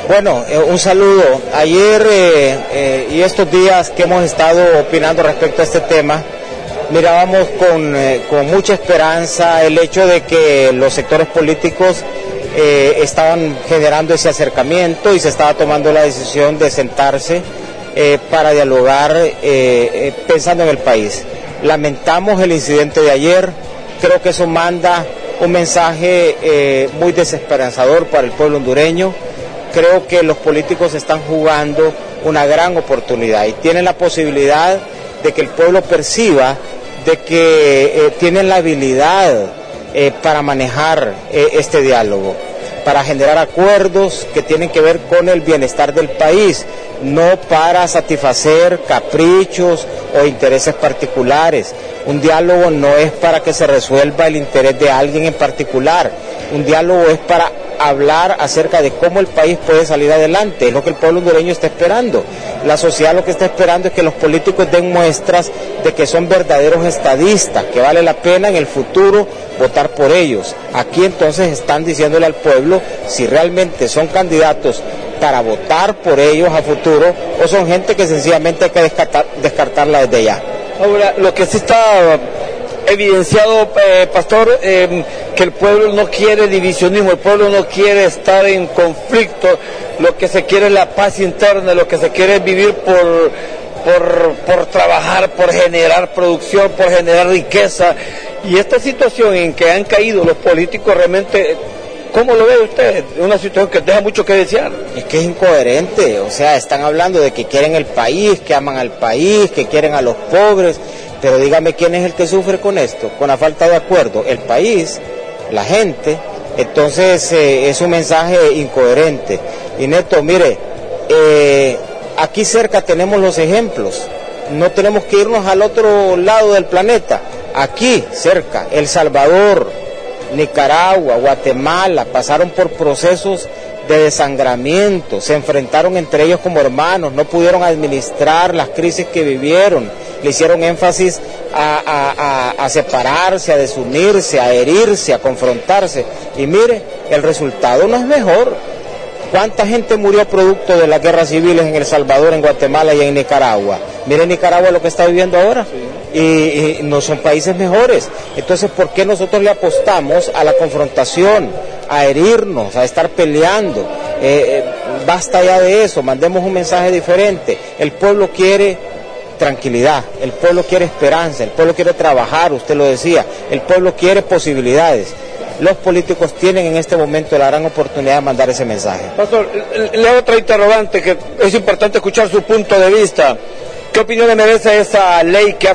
Bueno, un saludo. Ayer y estos días que hemos estado opinando respecto a este tema, mirábamos con mucha esperanza el hecho de que los sectores políticos estaban generando ese acercamiento y se estaba tomando la decisión de sentarse para dialogar pensando en el país. Lamentamos el incidente de ayer, creo que eso manda un mensaje muy desesperanzador para el pueblo hondureño. Creo que los políticos están jugando una gran oportunidad y tienen la posibilidad de que el pueblo perciba de que tienen la habilidad para manejar este diálogo, para generar acuerdos que tienen que ver con el bienestar del país, no para satisfacer caprichos o intereses particulares. Un diálogo no es para que se resuelva el interés de alguien en particular, un diálogo es para hablar acerca de cómo el país puede salir adelante, es lo que el pueblo hondureño está esperando. La sociedad lo que está esperando es que los políticos den muestras de que son verdaderos estadistas, que vale la pena en el futuro votar por ellos. Aquí entonces están diciéndole al pueblo si realmente son candidatos para votar por ellos a futuro o son gente que sencillamente hay que descartarla desde ya. Ahora, lo que sí está evidenciado, pastor, que el pueblo no quiere divisionismo, el pueblo no quiere estar en conflicto, lo que se quiere es la paz interna, lo que se quiere es vivir por trabajar, por generar producción, por generar riqueza. Y esta situación en que han caído los políticos realmente, ¿cómo lo ve usted? Una situación que deja mucho que desear. Es que es incoherente, o sea, están hablando de que quieren el país, que aman al país, que quieren a los pobres, pero dígame quién es el que sufre con esto, con la falta de acuerdo, el país, la gente. Entonces es un mensaje incoherente. Y Neto, mire, aquí cerca tenemos los ejemplos, no tenemos que irnos al otro lado del planeta, aquí cerca, El Salvador, Nicaragua, Guatemala, pasaron por procesos de desangramiento, se enfrentaron entre ellos como hermanos, no pudieron administrar las crisis que vivieron, le hicieron énfasis a separarse, a desunirse, a herirse, a confrontarse, y mire, el resultado no es mejor. ¿Cuánta gente murió producto de las guerras civiles en El Salvador, en Guatemala y en Nicaragua? Mire Nicaragua lo que está viviendo ahora, y no son países mejores. Entonces, ¿por qué nosotros le apostamos a la confrontación, a herirnos, a estar peleando? Basta ya de eso, mandemos un mensaje diferente. El pueblo quiere tranquilidad, el pueblo quiere esperanza, el pueblo quiere trabajar, usted lo decía, el pueblo quiere posibilidades. Los políticos tienen en este momento la gran oportunidad de mandar ese mensaje. Pastor, le hago otra interrogante que es importante escuchar su punto de vista. ¿Qué opinión le merece esa ley que ha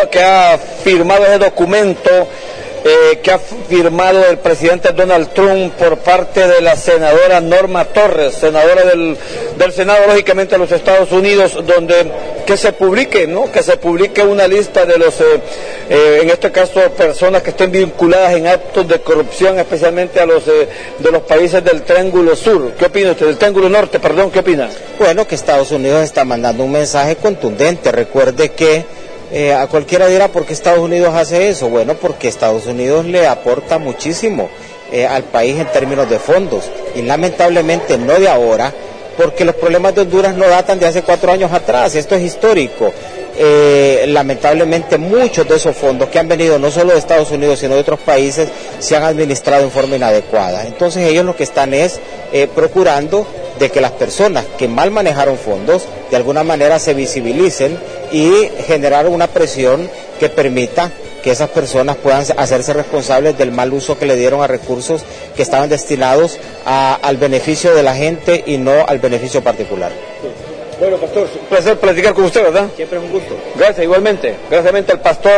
firmado ese documento que ha firmado el presidente Donald Trump por parte de la senadora Norma Torres, senadora del Senado, lógicamente, de los Estados Unidos, donde que se publique, ¿no? Que se publique una lista de los, en este caso, personas que estén vinculadas en actos de corrupción, especialmente a los de los países del Triángulo Sur. ¿Qué opina usted? Del Triángulo Norte, perdón, ¿qué opina? Bueno, que Estados Unidos está mandando un mensaje contundente. Recuerde que a cualquiera dirá, ¿por qué Estados Unidos hace eso? Bueno, porque Estados Unidos le aporta muchísimo al país en términos de fondos, y lamentablemente no de ahora, porque los problemas de Honduras no datan de hace 4 años atrás, esto es histórico. Lamentablemente muchos de esos fondos que han venido no solo de Estados Unidos sino de otros países se han administrado en forma inadecuada. Entonces ellos lo que están es procurando de que las personas que mal manejaron fondos de alguna manera se visibilicen y generar una presión que permita que esas personas puedan hacerse responsables del mal uso que le dieron a recursos que estaban destinados al beneficio de la gente y no al beneficio particular. Bueno, pastor, un placer platicar con usted, ¿verdad? Siempre es un gusto. Gracias, igualmente. Gracias al pastor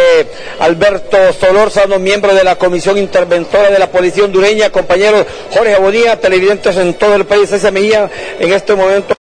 Alberto Solórzano, miembro de la Comisión Interventora de la Policía Hondureña, compañeros Jorge Abonía, televidentes en todo el país, César Mejía, en este momento.